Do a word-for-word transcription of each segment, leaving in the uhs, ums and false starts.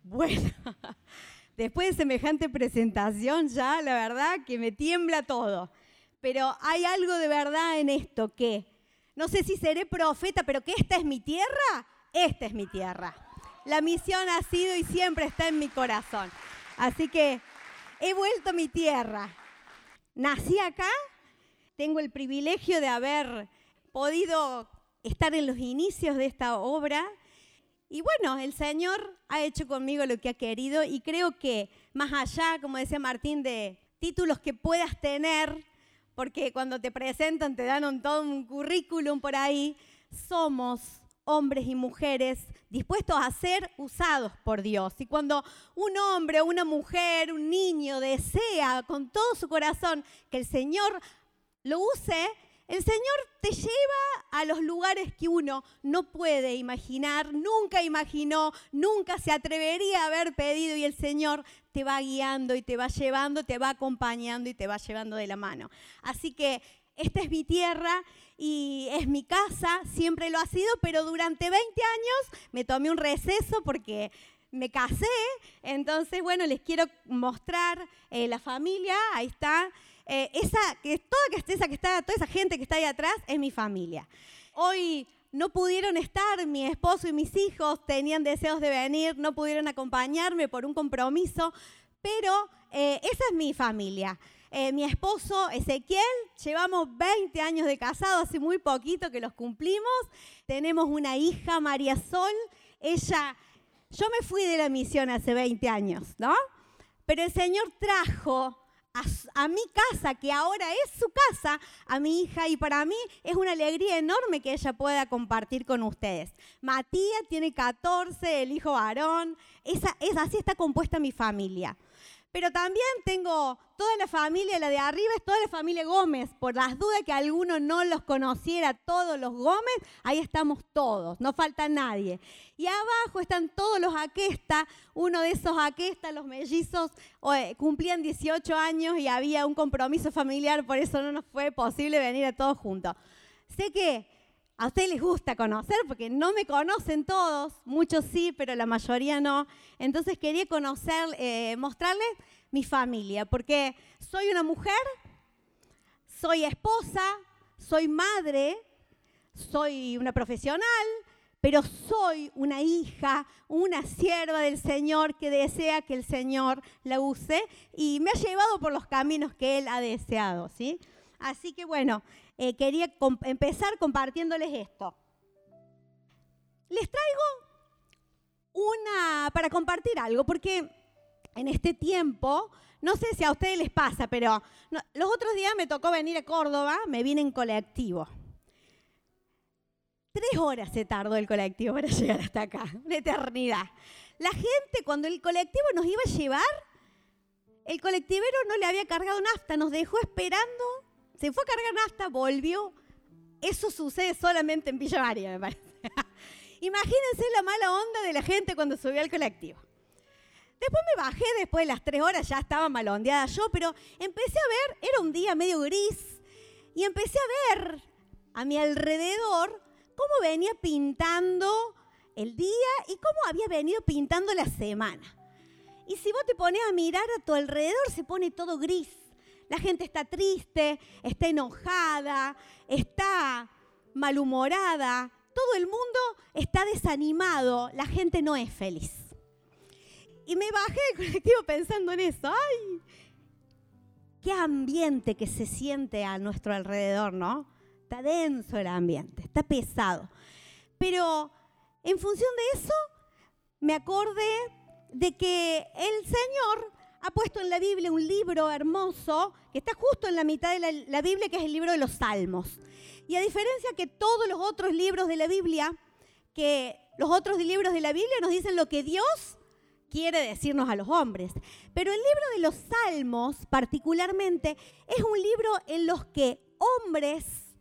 Bueno, después de semejante presentación ya, la verdad que me tiembla todo. Pero hay algo de verdad en esto que, no sé si seré profeta, pero que esta es mi tierra, esta es mi tierra. La misión ha sido y siempre está en mi corazón. Así que he vuelto a mi tierra. Nací acá, tengo el privilegio de haber podido estar en los inicios de esta obra. Y bueno, el Señor ha hecho conmigo lo que ha querido y creo que más allá, como decía Martín, de títulos que puedas tener, porque cuando te presentan te dan un, todo un currículum por ahí, somos hombres y mujeres dispuestos a ser usados por Dios. Y cuando un hombre o una mujer, un niño desea con todo su corazón que el Señor lo use, el Señor te lleva a los lugares que uno no puede imaginar, nunca imaginó, nunca se atrevería a haber pedido y el Señor te va guiando y te va llevando, te va acompañando y te va llevando de la mano. Así que esta es mi tierra y es mi casa, siempre lo ha sido, pero durante veinte años me tomé un receso porque me casé, entonces bueno, les quiero mostrar eh, la familia, ahí está. Eh, esa, que toda, esa que está, toda esa gente que está ahí atrás es mi familia. Hoy no pudieron estar, mi esposo y mis hijos tenían deseos de venir, no pudieron acompañarme por un compromiso, pero eh, esa es mi familia. Eh, mi esposo Ezequiel, llevamos veinte años de casado, hace muy poquito que los cumplimos. Tenemos una hija, María Sol. Ella, yo me fui de la misión hace veinte años, ¿no? Pero el Señor trajo A, a mi casa, que ahora es su casa, a mi hija, y para mí es una alegría enorme que ella pueda compartir con ustedes. Matías tiene catorce, el hijo varón, esa, es, así está compuesta mi familia. Pero también tengo toda la familia, la de arriba es toda la familia Gómez, por las dudas que alguno no los conociera, todos los Gómez, ahí estamos todos, no falta nadie. Y abajo están todos los Aquesta, uno de esos Aquesta, los mellizos, eh, cumplían dieciocho años y había un compromiso familiar, por eso no nos fue posible venir a todos juntos. Sé que a ustedes les gusta conocer, porque no me conocen todos, muchos sí, pero la mayoría no. Entonces quería conocer, eh, mostrarles mi familia, porque soy una mujer, soy esposa, soy madre, soy una profesional, pero soy una hija, una sierva del Señor que desea que el Señor la use y me ha llevado por los caminos que Él ha deseado, ¿sí? Así que bueno, eh, quería comp- empezar compartiéndoles esto. Les traigo una, para compartir algo, porque en este tiempo, no sé si a ustedes les pasa, pero no, los otros días me tocó venir a Córdoba, me vine en colectivo. Tres horas se tardó el colectivo para llegar hasta acá, una eternidad. La gente, cuando el colectivo nos iba a llevar, el colectivero no le había cargado nafta, nos dejó esperando, se fue a cargar nafta, volvió. Eso sucede solamente en Villa María, me parece. Imagínense la mala onda de la gente cuando subió al colectivo. Después me bajé, después de las tres horas ya estaba malondeada yo, pero empecé a ver, era un día medio gris, y empecé a ver a mi alrededor cómo venía pintando el día y cómo había venido pintando la semana. Y si vos te pones a mirar a tu alrededor, se pone todo gris. La gente está triste, está enojada, está malhumorada. Todo el mundo está desanimado. La gente no es feliz. Y me bajé del colectivo pensando en eso. ¡Ay! Qué ambiente que se siente a nuestro alrededor, ¿no? Está denso el ambiente, está pesado. Pero en función de eso, me acordé de que el Señor ha puesto en la Biblia un libro hermoso que está justo en la mitad de la, la Biblia, que es el libro de los Salmos. Y a diferencia que todos los otros libros de la Biblia, que los otros libros de la Biblia nos dicen lo que Dios quiere decirnos a los hombres. Pero el libro de los Salmos, particularmente, es un libro en los que hombres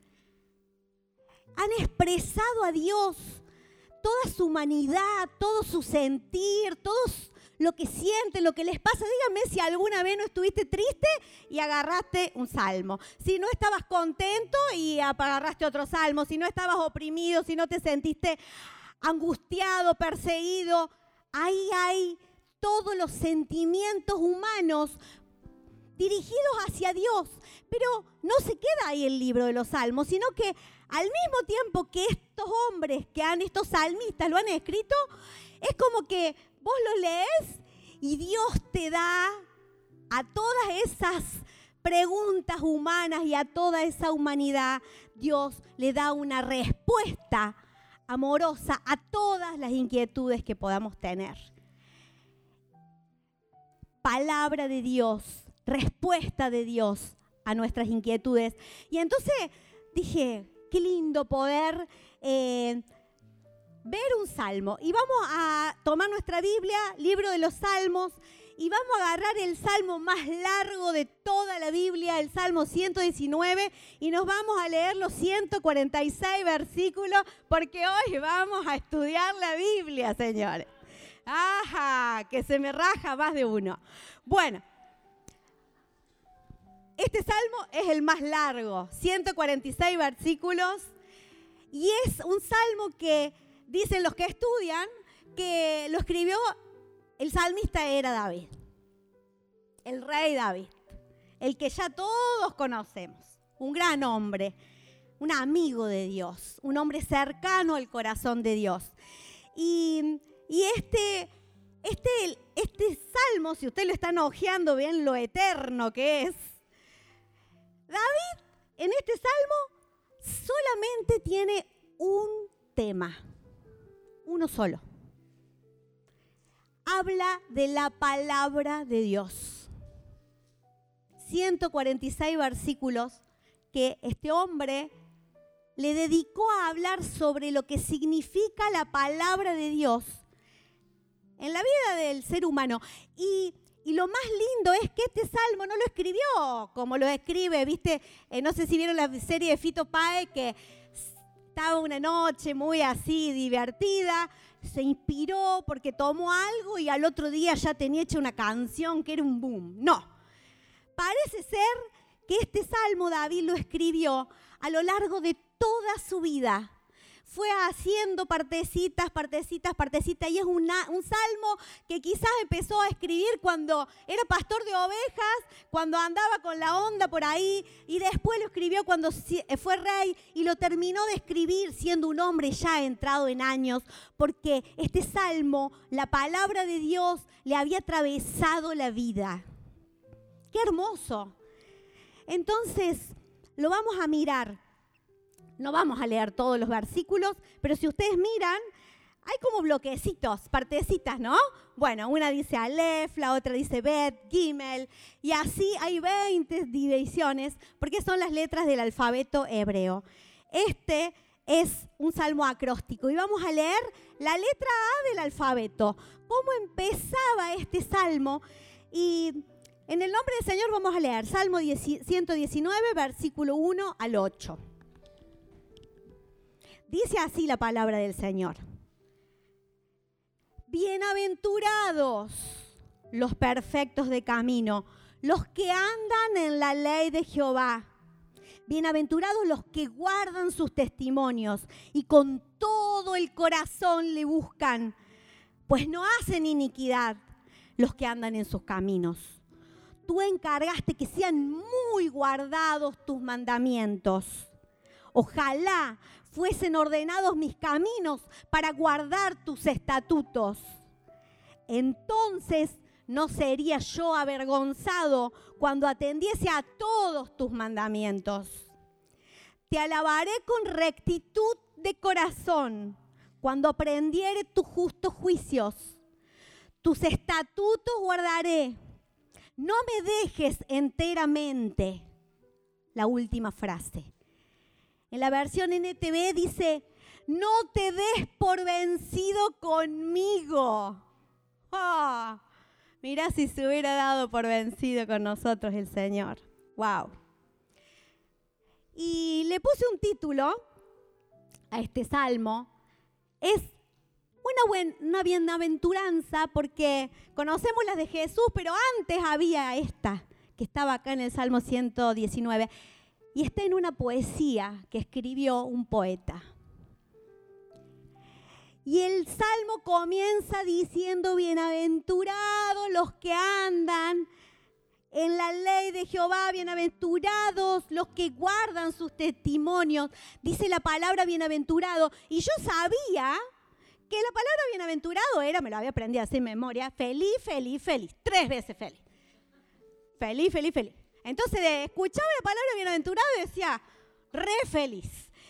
han expresado a Dios toda su humanidad, todo su sentir, todo lo que sienten, lo que les pasa. Díganme si alguna vez no estuviste triste y agarraste un salmo. Si no estabas contento y agarraste otro salmo. Si no estabas oprimido, si no te sentiste angustiado, perseguido. Ahí hay todos los sentimientos humanos dirigidos hacia Dios. Pero no se queda ahí el libro de los Salmos, sino que al mismo tiempo que estos hombres, que han, estos salmistas lo han escrito, es como que vos lo lees y Dios te da a todas esas preguntas humanas y a toda esa humanidad, Dios le da una respuesta amorosa a todas las inquietudes que podamos tener. Palabra de Dios, respuesta de Dios a nuestras inquietudes. Y entonces dije, qué lindo poder eh, ver un salmo. Y vamos a tomar nuestra Biblia, libro de los Salmos, y vamos a agarrar el salmo más largo de toda la Biblia, el Salmo ciento diecinueve, y nos vamos a leer los ciento cuarenta y seis versículos, porque hoy vamos a estudiar la Biblia, señores. ¡Ajá! Que se me raja más de uno. Bueno, este salmo es el más largo, ciento cuarenta y seis versículos, y es un salmo que dicen los que estudian que lo escribió. El salmista era David, el rey David, el que ya todos conocemos, un gran hombre, un amigo de Dios, un hombre cercano al corazón de Dios. Y, y este, este, este salmo, si ustedes lo están hojeando, ven lo eterno que es. David en este salmo solamente tiene un tema, uno solo. Habla de la palabra de Dios. ciento cuarenta y seis versículos que este hombre le dedicó a hablar sobre lo que significa la palabra de Dios en la vida del ser humano. Y, y lo más lindo es que este salmo no lo escribió como lo escribe, ¿viste? Eh, no sé si vieron la serie de Fito Páez, que estaba una noche muy así divertida, se inspiró porque tomó algo y al otro día ya tenía hecha una canción que era un boom. No, parece ser que este salmo David lo escribió a lo largo de toda su vida. Fue haciendo partecitas, partecitas, partecitas, y es una, un salmo que quizás empezó a escribir cuando era pastor de ovejas, cuando andaba con la onda por ahí, y después lo escribió cuando fue rey, y lo terminó de escribir siendo un hombre ya entrado en años, porque este salmo, la palabra de Dios, le había atravesado la vida. ¡Qué hermoso! Entonces, lo vamos a mirar. No vamos a leer todos los versículos, pero si ustedes miran, hay como bloquecitos, partecitas, ¿no? Bueno, una dice Aleph, la otra dice Bet, Gimel, y así hay veinte divisiones, porque son las letras del alfabeto hebreo. Este es un salmo acróstico, y vamos a leer la letra A del alfabeto. ¿Cómo empezaba este salmo? Y en el nombre del Señor vamos a leer Salmo ciento diecinueve, versículo uno al ocho. Dice así la palabra del Señor. Bienaventurados los perfectos de camino, los que andan en la ley de Jehová. Bienaventurados los que guardan sus testimonios y con todo el corazón le buscan, pues no hacen iniquidad los que andan en sus caminos. Tú encargaste que sean muy guardados tus mandamientos. Ojalá fuesen ordenados mis caminos para guardar tus estatutos. Entonces no sería yo avergonzado cuando atendiese a todos tus mandamientos. Te alabaré con rectitud de corazón cuando aprendiere tus justos juicios. Tus estatutos guardaré. No me dejes enteramente. La última frase. En la versión N T V dice, no te des por vencido conmigo. Oh, mirá si se hubiera dado por vencido con nosotros el Señor. Wow. Y le puse un título a este salmo. Es una, buen, una bienaventuranza porque conocemos las de Jesús, pero antes había esta que estaba acá en el Salmo ciento diecinueve. Y está en una poesía que escribió un poeta. Y el salmo comienza diciendo, bienaventurados los que andan en la ley de Jehová, bienaventurados los que guardan sus testimonios. Dice la palabra bienaventurado. Y yo sabía que la palabra bienaventurado era, me lo había aprendido así en memoria, feliz, feliz, feliz. Tres veces feliz. Feliz, feliz, feliz. Entonces escuchaba la palabra bienaventurado y decía, re feliz.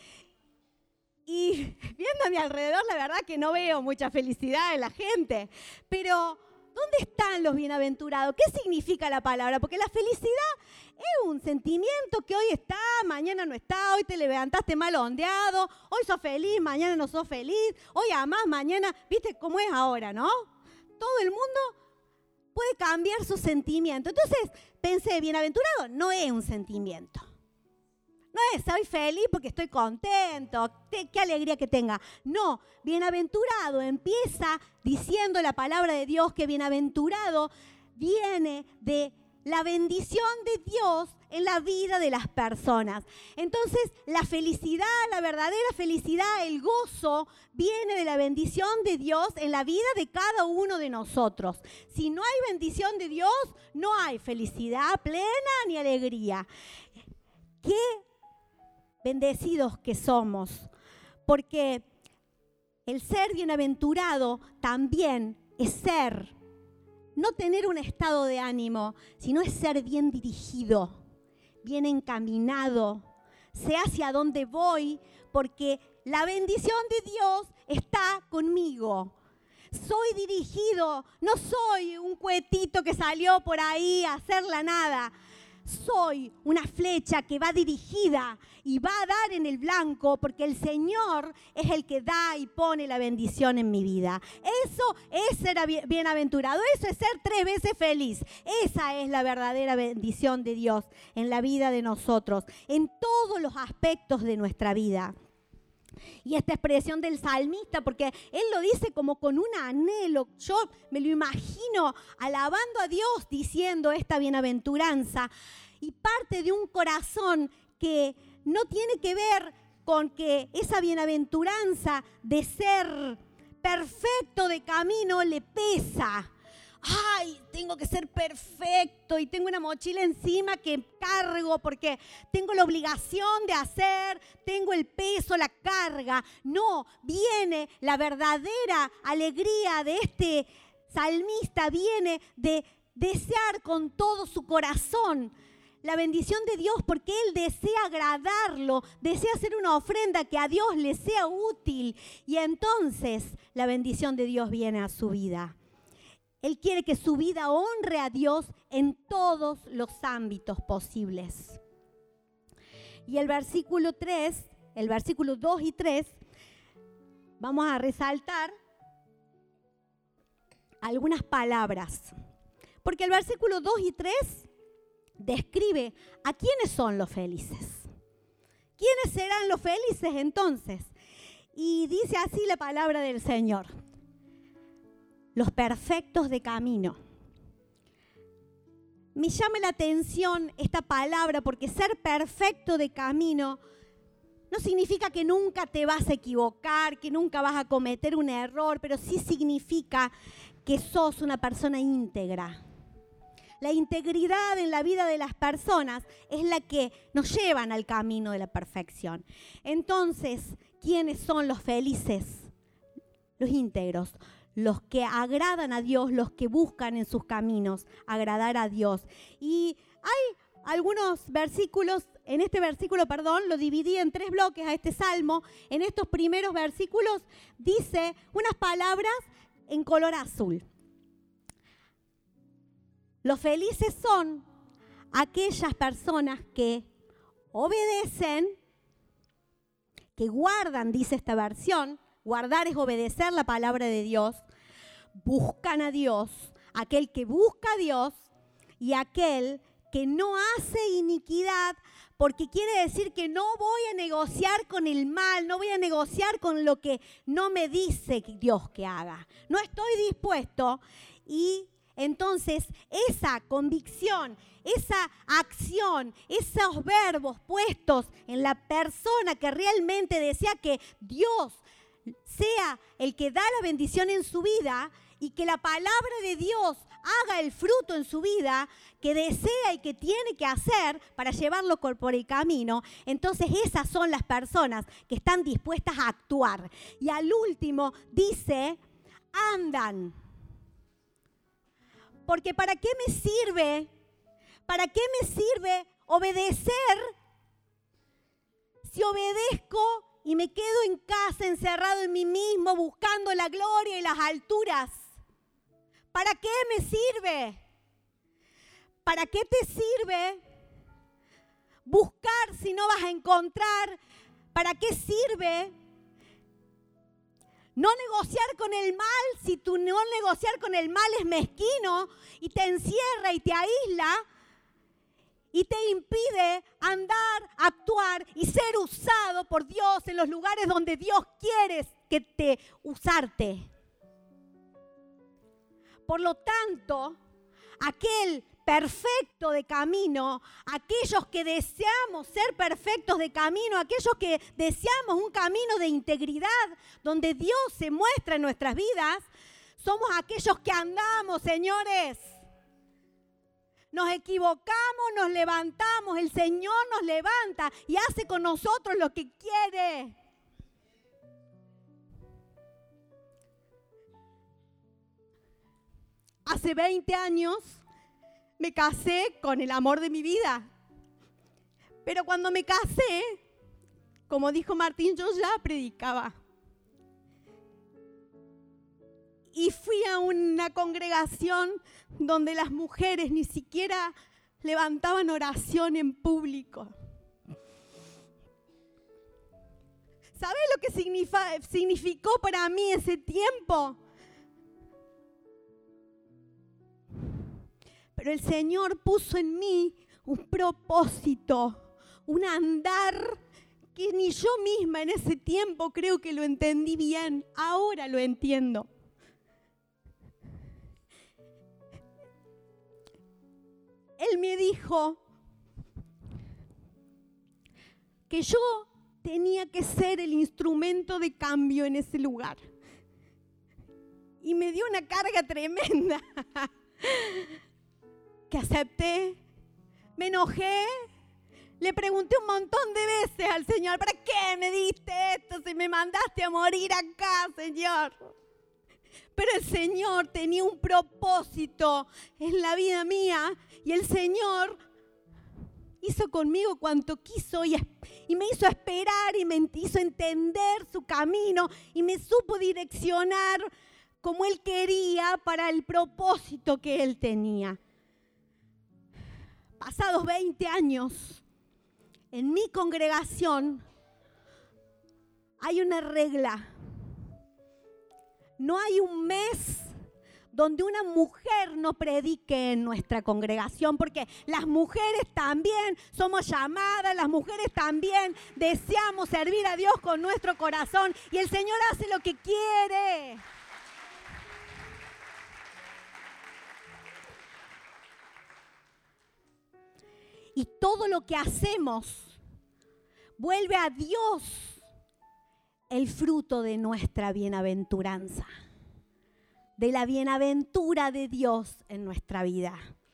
Y viendo a mi alrededor, la verdad que no veo mucha felicidad en la gente. Pero, ¿dónde están los bienaventurados? ¿Qué significa la palabra? Porque la felicidad es un sentimiento que hoy está, mañana no está, hoy te levantaste mal ondeado, hoy sos feliz, mañana no sos feliz, hoy amás, mañana, ¿viste cómo es ahora, no? Todo el mundo puede cambiar su sentimiento. Entonces pensé, bienaventurado no es un sentimiento. No es, soy feliz porque estoy contento, qué alegría que tenga. No, bienaventurado empieza diciendo la palabra de Dios que bienaventurado viene de la bendición de Dios en la vida de las personas. Entonces, la felicidad, la verdadera felicidad, el gozo, viene de la bendición de Dios en la vida de cada uno de nosotros. Si no hay bendición de Dios, no hay felicidad plena ni alegría. ¿Qué bendecidos que somos? Porque el ser bienaventurado también es ser, no tener un estado de ánimo, sino es ser bien dirigido, bien encaminado. Sé hacia dónde voy, porque la bendición de Dios está conmigo. Soy dirigido, no soy un cuetito que salió por ahí a hacer la nada. Soy una flecha que va dirigida y va a dar en el blanco porque el Señor es el que da y pone la bendición en mi vida. Eso es ser bienaventurado, eso es ser tres veces feliz. Esa es la verdadera bendición de Dios en la vida de nosotros, en todos los aspectos de nuestra vida. Y esta expresión del salmista, porque él lo dice como con un anhelo, yo me lo imagino alabando a Dios diciendo esta bienaventuranza, y parte de un corazón que no tiene que ver con que esa bienaventuranza de ser perfecto de camino le pesa. Ay, tengo que ser perfecto y tengo una mochila encima que cargo porque tengo la obligación de hacer, tengo el peso, la carga. No, viene la verdadera alegría de este salmista, viene de desear con todo su corazón la bendición de Dios porque él desea agradarlo, desea hacer una ofrenda que a Dios le sea útil y entonces la bendición de Dios viene a su vida. Él quiere que su vida honre a Dios en todos los ámbitos posibles. Y el versículo tres, el versículo dos y tres, vamos a resaltar algunas palabras. Porque el versículo dos y tres describe a quiénes son los felices. ¿Quiénes serán los felices entonces? Y dice así la palabra del Señor. Los perfectos de camino. Me llama la atención esta palabra porque ser perfecto de camino no significa que nunca te vas a equivocar, que nunca vas a cometer un error, pero sí significa que sos una persona íntegra. La integridad en la vida de las personas es la que nos llevan al camino de la perfección. Entonces, ¿quiénes son los felices? Los íntegros. Los que agradan a Dios, los que buscan en sus caminos agradar a Dios. Y hay algunos versículos, en este versículo, perdón, lo dividí en tres bloques a este salmo. En estos primeros versículos dice unas palabras en color azul. Los felices son aquellas personas que obedecen, que guardan, dice esta versión. Guardar es obedecer la palabra de Dios. Buscan a Dios, aquel que busca a Dios y aquel que no hace iniquidad, porque quiere decir que no voy a negociar con el mal, no voy a negociar con lo que no me dice Dios que haga. No estoy dispuesto y entonces esa convicción, esa acción, esos verbos puestos en la persona que realmente desea que Dios sea el que da la bendición en su vida y que la palabra de Dios haga el fruto en su vida que desea y que tiene que hacer para llevarlo por el camino, entonces esas son las personas que están dispuestas a actuar. Y al último dice, andan. Porque ¿para qué me sirve? ¿Para qué me sirve obedecer si obedezco y me quedo en casa encerrado en mí mismo buscando la gloria y las alturas? ¿Para qué me sirve? ¿Para qué te sirve buscar si no vas a encontrar? ¿Para qué sirve no negociar con el mal si tu no negociar con el mal es mezquino y te encierra y te aísla y te impide andar, actuar y ser usado por Dios en los lugares donde Dios quiere que te usarte? Por lo tanto, aquel perfecto de camino, aquellos que deseamos ser perfectos de camino, aquellos que deseamos un camino de integridad donde Dios se muestra en nuestras vidas, somos aquellos que andamos, señores. Nos equivocamos, nos levantamos, el Señor nos levanta y hace con nosotros lo que quiere. Hace veinte años me casé con el amor de mi vida. Pero cuando me casé, como dijo Martín, yo ya predicaba. Y fui a una congregación donde las mujeres ni siquiera levantaban oración en público. ¿Sabes lo que significa, significó para mí ese tiempo? Pero el Señor puso en mí un propósito, un andar que ni yo misma en ese tiempo creo que lo entendí bien. Ahora lo entiendo. Él me dijo que yo tenía que ser el instrumento de cambio en ese lugar. Y me dio una carga tremenda. Que acepté, me enojé, le pregunté un montón de veces al Señor, ¿para qué me diste esto si me mandaste a morir acá, Señor? Pero el Señor tenía un propósito en la vida mía y el Señor hizo conmigo cuanto quiso y, y me hizo esperar y me hizo entender su camino y me supo direccionar como Él quería para el propósito que Él tenía. Pasados veinte años, en mi congregación hay una regla. No hay un mes donde una mujer no predique en nuestra congregación, porque las mujeres también somos llamadas, las mujeres también deseamos servir a Dios con nuestro corazón y el Señor hace lo que quiere. Y todo lo que hacemos vuelve a Dios el fruto de nuestra bienaventuranza, de la bienaventura de Dios en nuestra vida.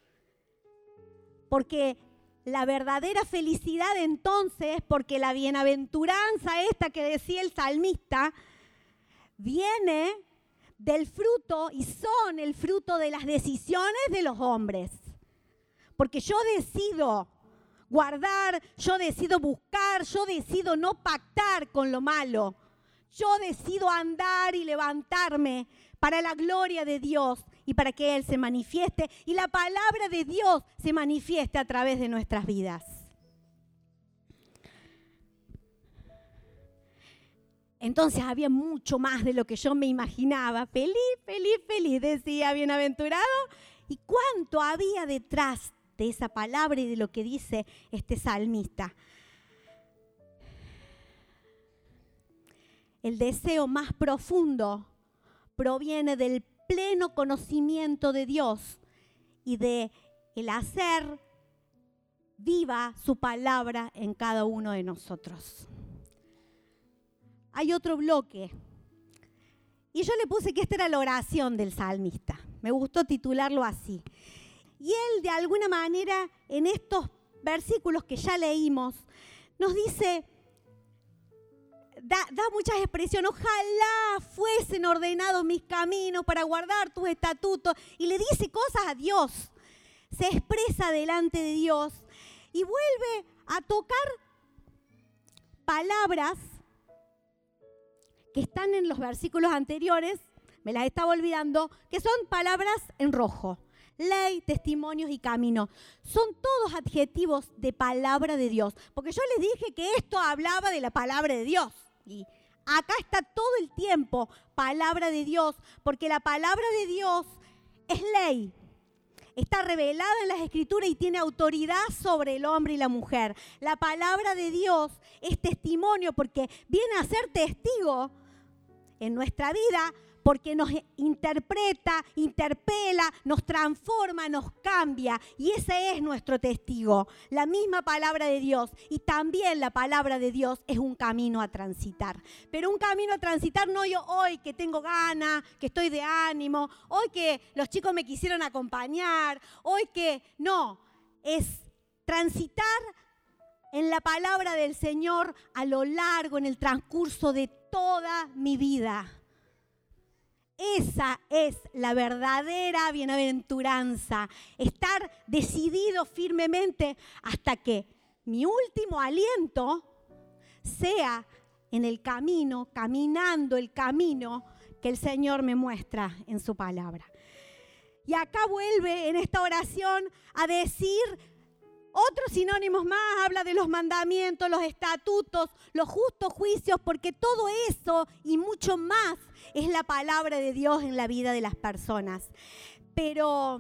Porque la verdadera felicidad entonces, porque la bienaventuranza esta que decía el salmista, viene del fruto y son el fruto de las decisiones de los hombres. Porque yo decido guardar, yo decido buscar, yo decido no pactar con lo malo. Yo decido andar y levantarme para la gloria de Dios y para que Él se manifieste y la palabra de Dios se manifieste a través de nuestras vidas. Entonces había mucho más de lo que yo me imaginaba. Feliz, feliz, feliz, decía bienaventurado. ¿Y cuánto había detrás de esa palabra y de lo que dice este salmista? El deseo más profundo proviene del pleno conocimiento de Dios y de el hacer viva su palabra en cada uno de nosotros. Hay otro bloque Y yo le puse que esta era la oración del salmista. Me gustó titularlo así. Y él, de alguna manera, en estos versículos que ya leímos, nos dice, da, da muchas expresiones, ojalá fuesen ordenados mis caminos para guardar tus estatutos. Y le dice cosas a Dios. Se expresa delante de Dios y vuelve a tocar palabras que están en los versículos anteriores, me las estaba olvidando, que son palabras en rojo. Ley, testimonios y camino. Son todos adjetivos de palabra de Dios. Porque yo les dije que esto hablaba de la palabra de Dios. Y acá está todo el tiempo palabra de Dios, porque la palabra de Dios es ley. Está revelada en las Escrituras y tiene autoridad sobre el hombre y la mujer. La palabra de Dios es testimonio porque viene a ser testigo en nuestra vida, porque nos interpreta, interpela, nos transforma, nos cambia. Y ese es nuestro testigo, la misma palabra de Dios. Y también la palabra de Dios es un camino a transitar. Pero un camino a transitar no yo hoy que tengo ganas, que estoy de ánimo, hoy que los chicos me quisieron acompañar, hoy que no, es transitar en la palabra del Señor a lo largo, en el transcurso de toda mi vida. Esa es la verdadera bienaventuranza, estar decidido firmemente hasta que mi último aliento sea en el camino, caminando el camino que el Señor me muestra en su palabra. Y acá vuelve en esta oración a decir otros sinónimos más, habla de los mandamientos, los estatutos, los justos juicios, porque todo eso y mucho más es la palabra de Dios en la vida de las personas. Pero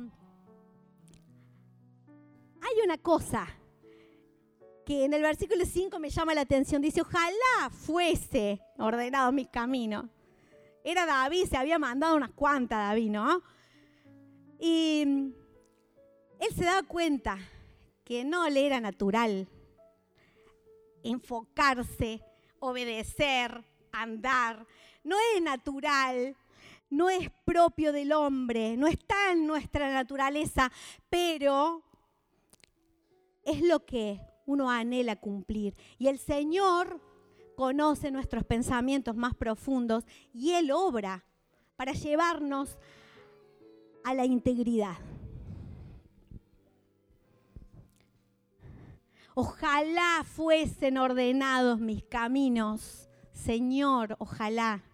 hay una cosa que en el versículo cinco me llama la atención. Dice, ojalá fuese ordenado mi camino. Era David, se había mandado unas cuantas David, ¿no? Y él se da cuenta que no le era natural enfocarse, obedecer, andar. No es natural, no es propio del hombre, no está en nuestra naturaleza, pero es lo que uno anhela cumplir. Y el Señor conoce nuestros pensamientos más profundos y Él obra para llevarnos a la integridad. Ojalá fuesen ordenados mis caminos, Señor, ojalá.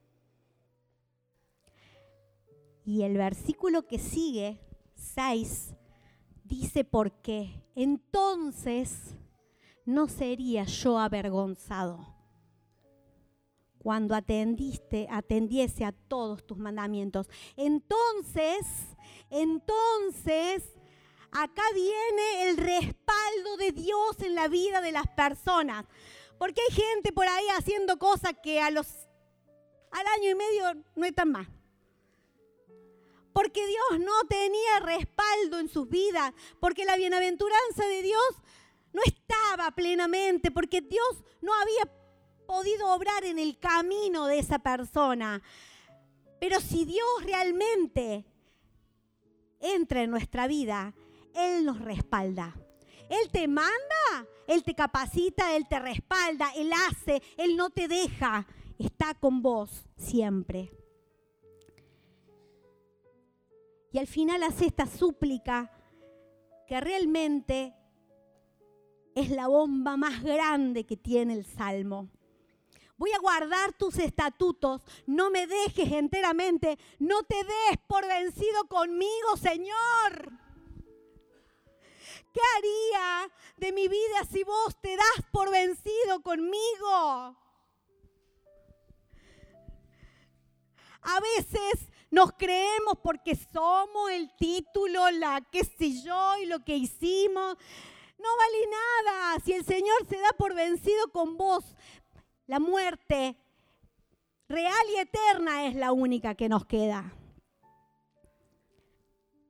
Y el versículo que sigue, seis, dice por qué. Entonces no sería yo avergonzado cuando atendiste, atendiese a todos tus mandamientos. Entonces, entonces, acá viene el respaldo de Dios en la vida de las personas. Porque hay gente por ahí haciendo cosas que a los, al año y medio no están más. Porque Dios no tenía respaldo en sus vidas. Porque la bienaventuranza de Dios no estaba plenamente. Porque Dios no había podido obrar en el camino de esa persona. Pero si Dios realmente entra en nuestra vida, Él nos respalda. Él te manda, Él te capacita, Él te respalda, Él hace, Él no te deja. Está con vos siempre. Y al final hace esta súplica que realmente es la bomba más grande que tiene el Salmo. Voy a guardar tus estatutos, no me dejes enteramente, no te des por vencido conmigo, Señor. ¿Qué haría de mi vida si vos te das por vencido conmigo? A veces nos creemos porque somos el título, la qué sé yo y lo que hicimos. No vale nada si el Señor se da por vencido con vos. La muerte real y eterna es la única que nos queda.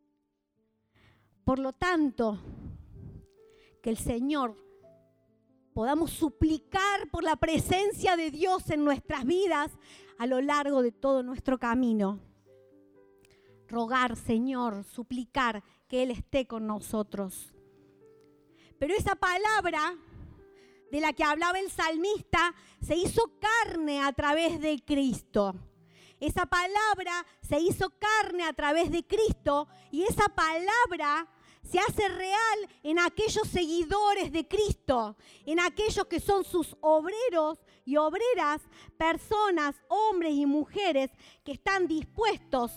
Por lo tanto, que el Señor podamos suplicar por la presencia de Dios en nuestras vidas a lo largo de todo nuestro camino. Rogar, Señor, suplicar que Él esté con nosotros. Pero esa palabra de la que hablaba el salmista se hizo carne a través de Cristo. Esa palabra se hizo carne a través de Cristo y esa palabra se hace real en aquellos seguidores de Cristo, en aquellos que son sus obreros y obreras, personas, hombres y mujeres que están dispuestos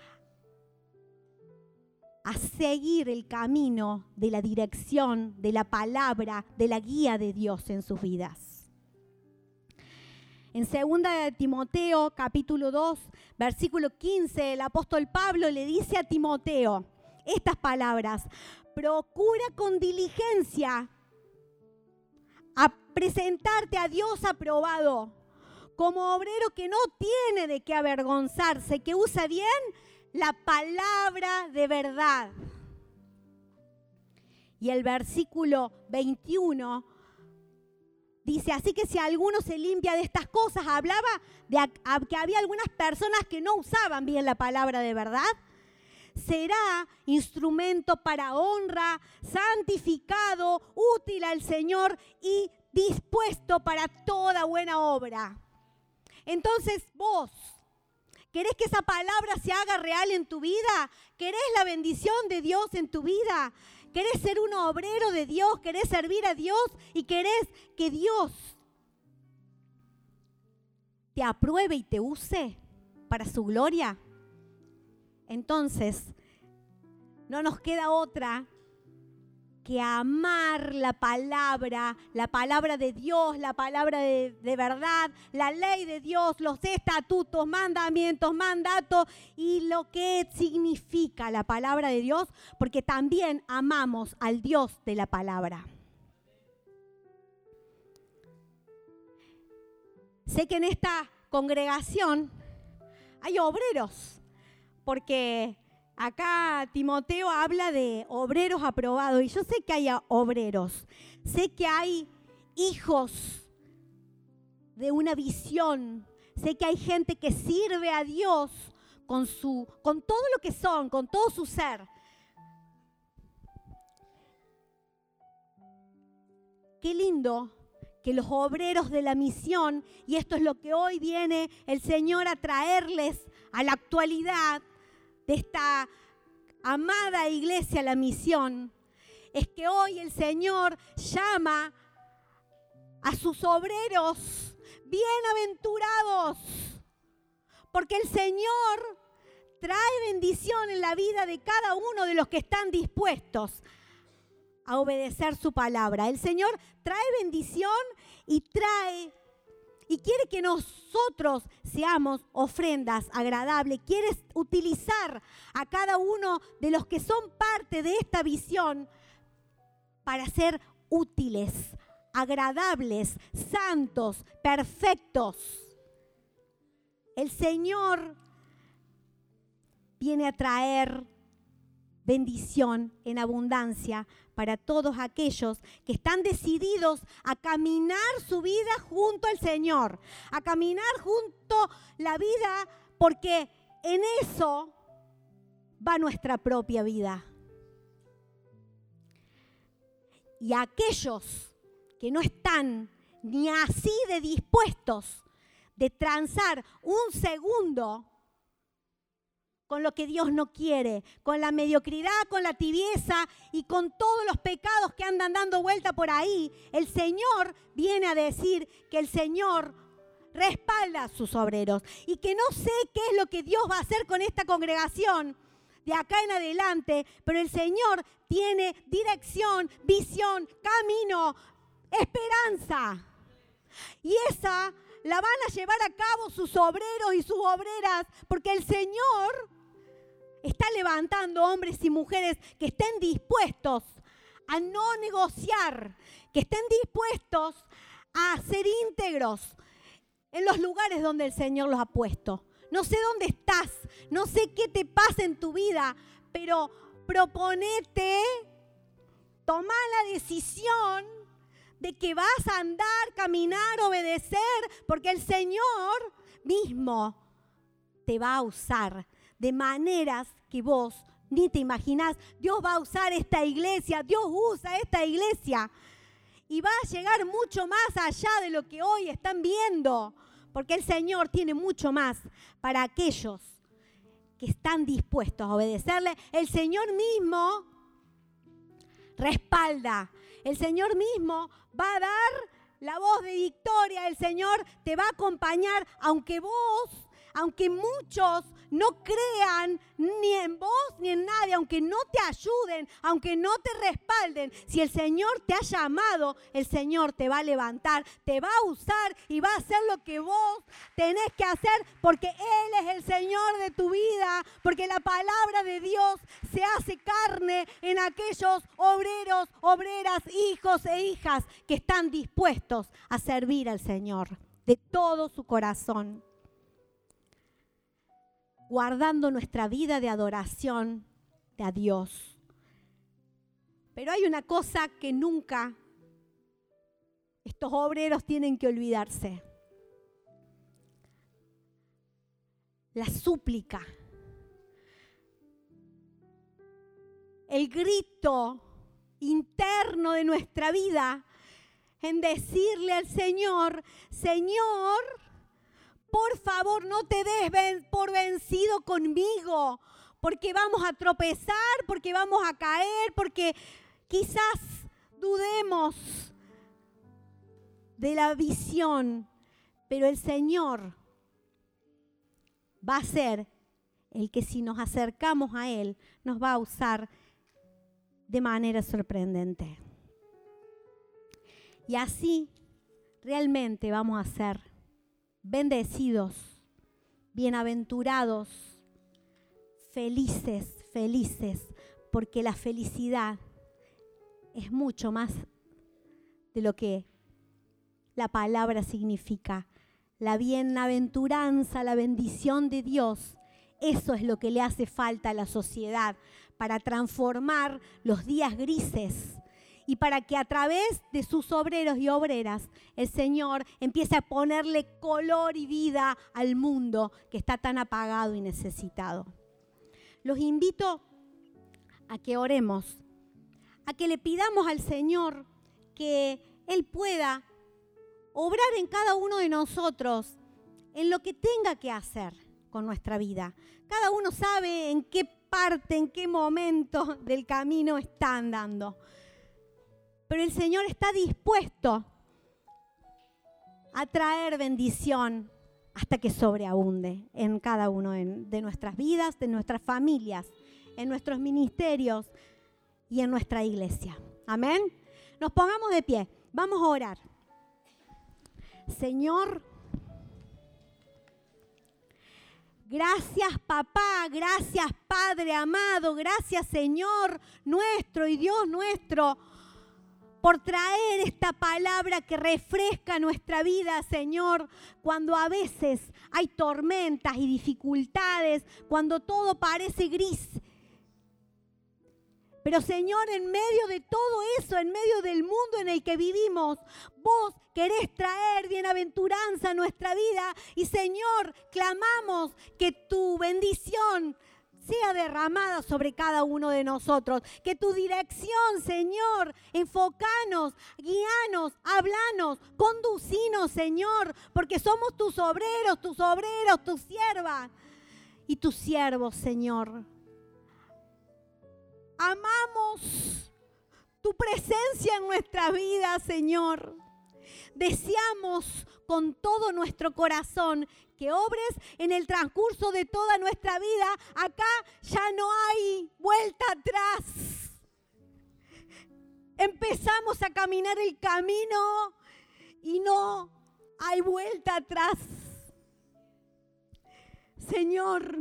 a seguir el camino de la dirección, de la palabra, de la guía de Dios en sus vidas. En segunda de Timoteo, capítulo dos, versículo quince, el apóstol Pablo le dice a Timoteo estas palabras: procura con diligencia a presentarte a Dios aprobado, como obrero que no tiene de qué avergonzarse, que usa bien la palabra de verdad. Y el versículo veintiuno dice: así que si alguno se limpia de estas cosas, hablaba de a, a, que había algunas personas que no usaban bien la palabra de verdad, será instrumento para honra, santificado, útil al Señor y dispuesto para toda buena obra. Entonces vos, ¿querés que esa palabra se haga real en tu vida? ¿Querés la bendición de Dios en tu vida? ¿Querés ser un obrero de Dios? ¿Querés servir a Dios? ¿Y querés que Dios te apruebe y te use para su gloria? Entonces, no nos queda otra que amar la palabra, la palabra de Dios, la palabra de, de verdad, la ley de Dios, los estatutos, mandamientos, mandatos y lo que significa la palabra de Dios, porque también amamos al Dios de la palabra. Sé que en esta congregación hay obreros, porque acá Timoteo habla de obreros aprobados y yo sé que hay obreros, sé que hay hijos de una visión, sé que hay gente que sirve a Dios con, su, con todo lo que son, con todo su ser. Qué lindo que los obreros de la misión, y esto es lo que hoy viene el Señor a traerles a la actualidad, de esta amada iglesia La Misión, es que hoy el Señor llama a sus obreros bienaventurados, porque el Señor trae bendición en la vida de cada uno de los que están dispuestos a obedecer su palabra. El Señor trae bendición y trae Y quiere que nosotros seamos ofrendas agradables. Quiere utilizar a cada uno de los que son parte de esta visión para ser útiles, agradables, santos, perfectos. El Señor viene a traer bendición en abundancia para todos aquellos que están decididos a caminar su vida junto al Señor, a caminar junto la vida, porque en eso va nuestra propia vida. Y aquellos que no están ni así de dispuestos de transar un segundo con lo que Dios no quiere, con la mediocridad, con la tibieza y con todos los pecados que andan dando vuelta por ahí, el Señor viene a decir que el Señor respalda a sus obreros y que no sé qué es lo que Dios va a hacer con esta congregación de acá en adelante, pero el Señor tiene dirección, visión, camino, esperanza. Y esa la van a llevar a cabo sus obreros y sus obreras, porque el Señor está levantando hombres y mujeres que estén dispuestos a no negociar, que estén dispuestos a ser íntegros en los lugares donde el Señor los ha puesto. No sé dónde estás, no sé qué te pasa en tu vida, pero proponete, toma la decisión de que vas a andar, caminar, obedecer, porque el Señor mismo te va a usar de maneras que vos ni te imaginás. Dios va a usar esta iglesia, Dios usa esta iglesia y va a llegar mucho más allá de lo que hoy están viendo, porque el Señor tiene mucho más para aquellos que están dispuestos a obedecerle. El Señor mismo respalda, el Señor mismo va a dar la voz de victoria, el Señor te va a acompañar, aunque vos, aunque muchos no crean ni en vos ni en nadie, aunque no te ayuden, aunque no te respalden. Si el Señor te ha llamado, el Señor te va a levantar, te va a usar y va a hacer lo que vos tenés que hacer, porque Él es el Señor de tu vida, porque la palabra de Dios se hace carne en aquellos obreros, obreras, hijos e hijas que están dispuestos a servir al Señor de todo su corazón, guardando nuestra vida de adoración a Dios. Pero hay una cosa que nunca estos obreros tienen que olvidarse: la súplica, el grito interno de nuestra vida en decirle al Señor: Señor, por favor, no te des por vencido conmigo, porque vamos a tropezar, porque vamos a caer, porque quizás dudemos de la visión, pero el Señor va a ser el que, si nos acercamos a Él, nos va a usar de manera sorprendente. Y así realmente vamos a ser bendecidos, bienaventurados, felices, felices, porque la felicidad es mucho más de lo que la palabra significa. La bienaventuranza, la bendición de Dios, eso es lo que le hace falta a la sociedad para transformar los días grises y para que a través de sus obreros y obreras el Señor empiece a ponerle color y vida al mundo que está tan apagado y necesitado. Los invito a que oremos, a que le pidamos al Señor que Él pueda obrar en cada uno de nosotros en lo que tenga que hacer con nuestra vida. Cada uno sabe en qué parte, en qué momento del camino está andando. Pero el Señor está dispuesto a traer bendición hasta que sobreabunde en cada uno de nuestras vidas, de nuestras familias, en nuestros ministerios y en nuestra iglesia. Amén. Nos pongamos de pie. Vamos a orar. Señor, gracias papá, gracias Padre amado, gracias Señor nuestro y Dios nuestro, por traer esta palabra que refresca nuestra vida, Señor, cuando a veces hay tormentas y dificultades, cuando todo parece gris. Pero, Señor, en medio de todo eso, en medio del mundo en el que vivimos, vos querés traer bienaventuranza a nuestra vida. Y, Señor, clamamos que tu bendición sea derramada sobre cada uno de nosotros. Que tu dirección, Señor, enfocanos, guíanos, hablanos, conducinos, Señor, porque somos tus obreros, tus obreros, tus siervas y tus siervos, Señor. Amamos tu presencia en nuestra vida, Señor. Deseamos con todo nuestro corazón que obres en el transcurso de toda nuestra vida. Acá ya no hay vuelta atrás. Empezamos a caminar el camino y no hay vuelta atrás. Señor,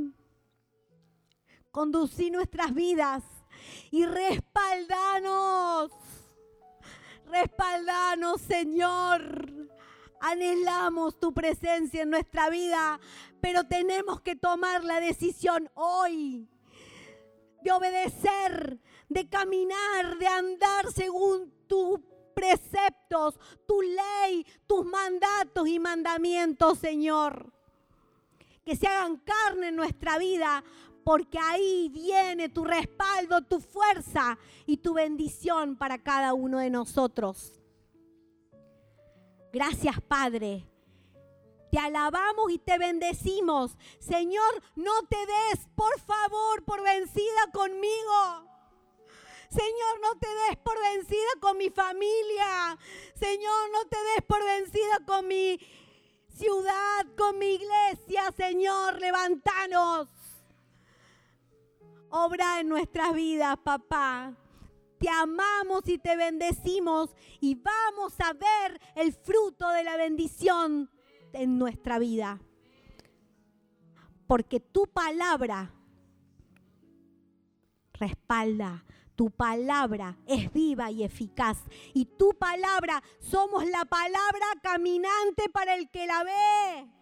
conducí nuestras vidas y respaldanos, respaldanos, Señor. Anhelamos tu presencia en nuestra vida, pero tenemos que tomar la decisión hoy de obedecer, de caminar, de andar según tu preceptos, tu ley, tus mandatos y mandamientos, Señor. Que se hagan carne en nuestra vida, porque ahí viene tu respaldo, tu fuerza y tu bendición para cada uno de nosotros. Gracias, Padre. Te alabamos y te bendecimos. Señor, no te des, por favor, por vencida conmigo. Señor, no te des por vencida con mi familia. Señor, no te des por vencida con mi ciudad, con mi iglesia. Señor, levántanos. Obra en nuestras vidas, papá. Te amamos y te bendecimos y vamos a ver el fruto de la bendición en nuestra vida. Porque tu palabra respalda, tu palabra es viva y eficaz. Y tu palabra, somos la palabra caminante para el que la ve.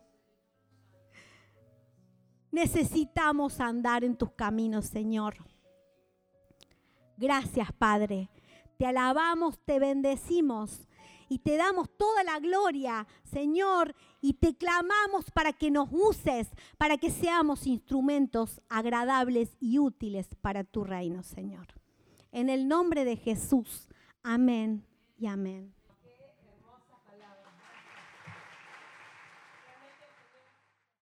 Necesitamos andar en tus caminos, Señor. Gracias, Padre. Te alabamos, te bendecimos y te damos toda la gloria, Señor, y te clamamos para que nos uses, para que seamos instrumentos agradables y útiles para tu reino, Señor. En el nombre de Jesús. Amén y amén.